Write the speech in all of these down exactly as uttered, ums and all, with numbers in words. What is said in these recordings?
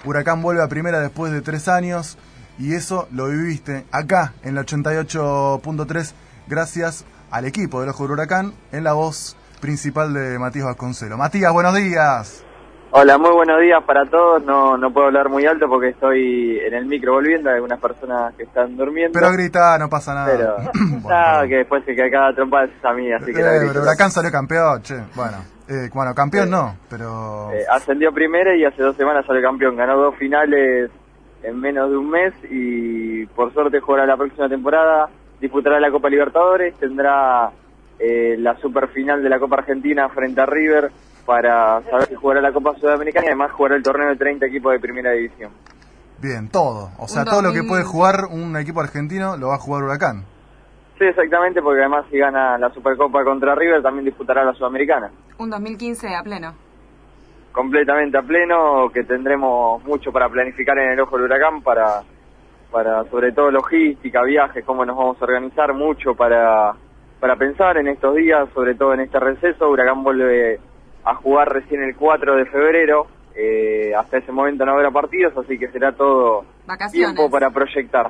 Huracán vuelve a primera después de tres años y eso lo viviste acá en la ochenta y ocho punto tres gracias al equipo del Ojo del Huracán en la voz principal de Matías Vasconcelos. Matías, buenos días. Hola, muy buenos días para todos. No no puedo hablar muy alto porque estoy en el micro volviendo. Hay algunas personas que están durmiendo. Pero grita, no pasa nada. Pero bueno, nada, que después se cae cada trompada es a mí, así que eh, la grito. Pero Huracán salió campeón, che. Bueno, eh, bueno campeón eh, no, pero... Eh, ascendió primero y hace dos semanas salió campeón. Ganó dos finales en menos de un mes y por suerte jugará la próxima temporada. Disputará la Copa Libertadores, tendrá eh, la superfinal de la Copa Argentina frente a River para saber si jugará la Copa Sudamericana y además jugará el torneo de treinta equipos de primera división. Bien, todo. O sea, todo lo que puede jugar un equipo argentino lo va a jugar Huracán. Sí, exactamente, porque además si gana la Supercopa contra River también disputará la Sudamericana. Un dos mil quince a pleno. Completamente a pleno, que tendremos mucho para planificar en el Ojo del Huracán, para, para sobre todo logística, viajes, cómo nos vamos a organizar, mucho para, para pensar en estos días, sobre todo en este receso. Huracán vuelve a jugar recién el cuatro de febrero, eh, hasta ese momento no habrá partidos, así que será todo vacaciones. Tiempo para proyectar.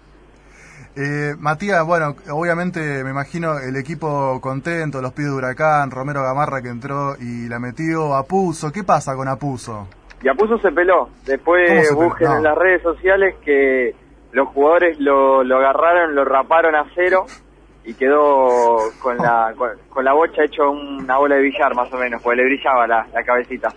Eh, Matías, bueno, obviamente me imagino el equipo contento, los pibes de Huracán, Romero Gamarra que entró y la metió, Apuso, ¿qué pasa con Apuso? Y Apuso se peló, después busquen no. en las redes sociales que los jugadores lo, lo agarraron, lo raparon a cero y quedó con la con, con la bocha hecho una bola de billar más o menos, porque le brillaba la, la cabecita.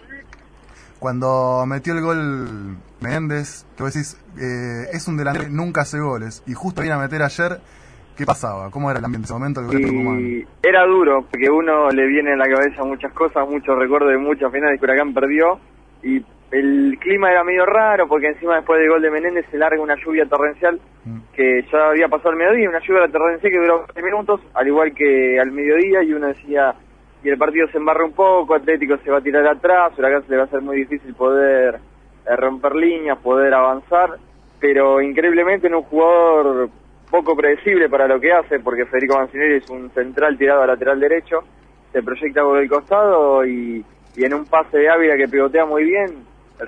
Cuando metió el gol Menéndez, que vos decís, eh, es un delantero que nunca hace goles, y justo viene a meter ayer, ¿qué pasaba? ¿Cómo era el ambiente en ese momento? Y era duro, porque uno le viene en la cabeza muchas cosas, muchos recuerdos de muchas finales que Huracán perdió, y el clima era medio raro, porque encima después del gol de Menéndez se larga una lluvia torrencial, mm. que ya había pasado el mediodía, una lluvia torrencial que duró veinte minutos, al igual que al mediodía, y uno decía, y el partido se embarra un poco, Atlético se va a tirar atrás, Huracán se le va a hacer muy difícil poder eh, romper líneas, poder avanzar, pero increíblemente en un jugador poco predecible para lo que hace, porque Federico Mancinelli es un central tirado a lateral derecho, se proyecta por el costado y, y en un pase de Ávila que pivotea muy bien,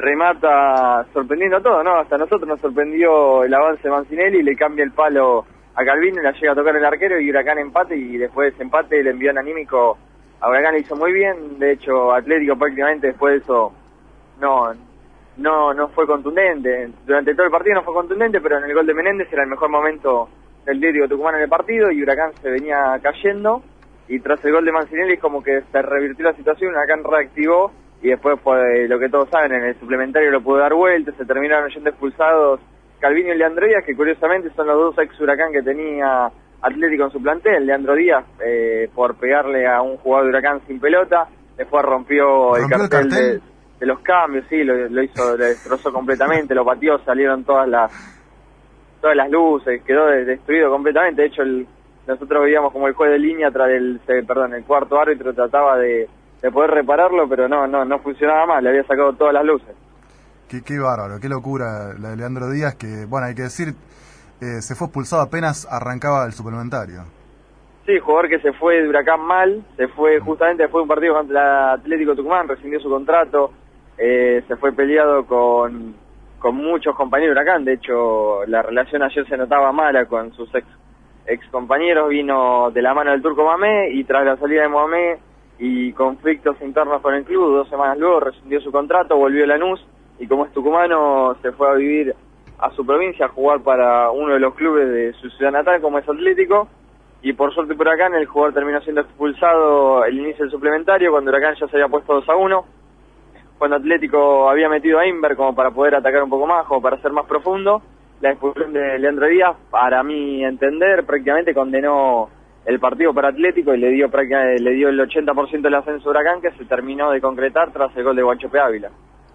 remata sorprendiendo a todos, ¿no? Hasta a nosotros nos sorprendió el avance de Mancinelli, le cambia el palo a Calvino, la llega a tocar el arquero y Huracán empate, y después de ese empate el envío anímico a Huracán le hizo muy bien. De hecho Atlético prácticamente después de eso no no no fue contundente, durante todo el partido no fue contundente, pero en el gol de Menéndez era el mejor momento del Atlético Tucumán en el partido y Huracán se venía cayendo, y tras el gol de Mancinelli como que se revirtió la situación, Huracán reactivó y después, pues, lo que todos saben, en el suplementario lo pudo dar vuelta, se terminaron yendo expulsados Calvino y Leandro Díaz, que curiosamente son los dos ex Huracán que tenía Atlético en su plantel. Leandro Díaz eh, por pegarle a un jugador de Huracán sin pelota, después rompió, ¿Rompió el cartel, el cartel? De, de los cambios, sí, lo, lo hizo, lo destrozó completamente, lo pateó, salieron todas las todas las luces, quedó destruido completamente. De hecho el, nosotros veíamos como el juez de línea tras el, perdón, el cuarto árbitro trataba de de poder repararlo, pero no no no funcionaba más, le había sacado todas las luces. Qué, qué bárbaro, qué locura la de Leandro Díaz, que, bueno, hay que decir, eh, se fue expulsado apenas arrancaba el suplementario. Sí, jugador que se fue de Huracán mal, se fue justamente después de un partido contra el Atlético Tucumán, rescindió su contrato, eh, se fue peleado con, con muchos compañeros de Huracán, de hecho la relación ayer se notaba mala con sus ex, ex compañeros, vino de la mano del Turco Mamé, y tras la salida de Mamé y conflictos internos con el club, dos semanas luego rescindió su contrato, volvió a Lanús, y como es tucumano se fue a vivir a su provincia a jugar para uno de los clubes de su ciudad natal como es Atlético, y por suerte por acá el jugador terminó siendo expulsado al inicio del suplementario cuando Huracán ya se había puesto dos a uno, cuando Atlético había metido a Inver como para poder atacar un poco más, como para ser más profundo. La expulsión de Leandro Díaz, para mi entender, prácticamente condenó el partido para Atlético y le dio prácticamente, le dio el ochenta por ciento del ascenso de Huracán, que se terminó de concretar tras el gol de Guanchope Ávila.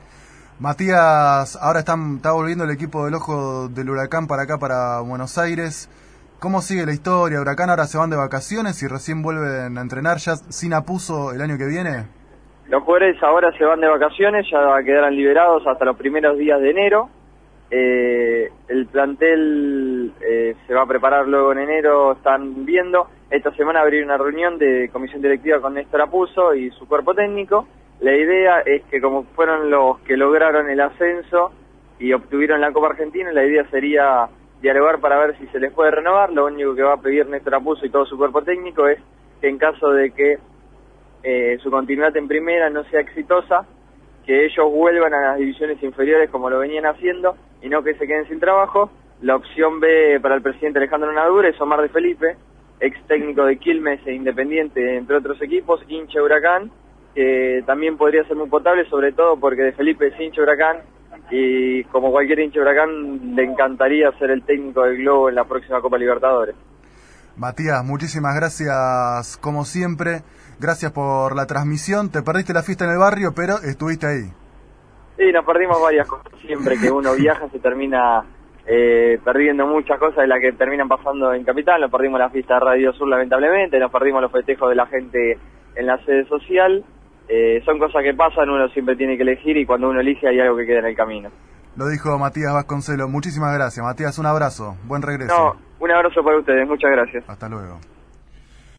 Matías, ahora están, está volviendo el equipo del Ojo del Huracán para acá, para Buenos Aires. ¿Cómo sigue la historia? ¿Huracán ahora se van de vacaciones y recién vuelven a entrenar ya sin Apuso el año que viene? Los jugadores ahora se van de vacaciones, ya quedarán liberados hasta los primeros días de enero. Eh, el plantel eh, se va a preparar luego en enero, están viendo. Esta semana abrir una reunión de comisión directiva con Néstor Apuso y su cuerpo técnico, La idea es que como fueron los que lograron el ascenso y obtuvieron la Copa Argentina, la idea sería dialogar para ver si se les puede renovar. Lo único que va a pedir Néstor Apuzzo y todo su cuerpo técnico es que en caso de que eh, su continuidad en primera no sea exitosa, que ellos vuelvan a las divisiones inferiores como lo venían haciendo y no que se queden sin trabajo. La opción B para el presidente Alejandro Nadura es Omar de Felipe, ex técnico de Quilmes e Independiente, entre otros equipos, hincha Huracán, que también podría ser muy potable, sobre todo porque de Felipe es hincha Huracán y como cualquier hincha Huracán le encantaría ser el técnico del Globo en la próxima Copa Libertadores. Matías, muchísimas gracias como siempre, gracias por la transmisión. Te perdiste la fiesta en el barrio, pero estuviste ahí. Sí, nos perdimos varias cosas. Siempre que uno viaja se termina eh, perdiendo muchas cosas de las que terminan pasando en Capital. Nos perdimos la fiesta de Radio Sur, lamentablemente, nos perdimos los festejos de la gente en la sede social. Eh, son cosas que pasan, uno siempre tiene que elegir y cuando uno elige hay algo que queda en el camino. Lo dijo Matías Vasconcelos. Muchísimas gracias, Matías, un abrazo, buen regreso. No, un abrazo para ustedes, muchas gracias. Hasta luego.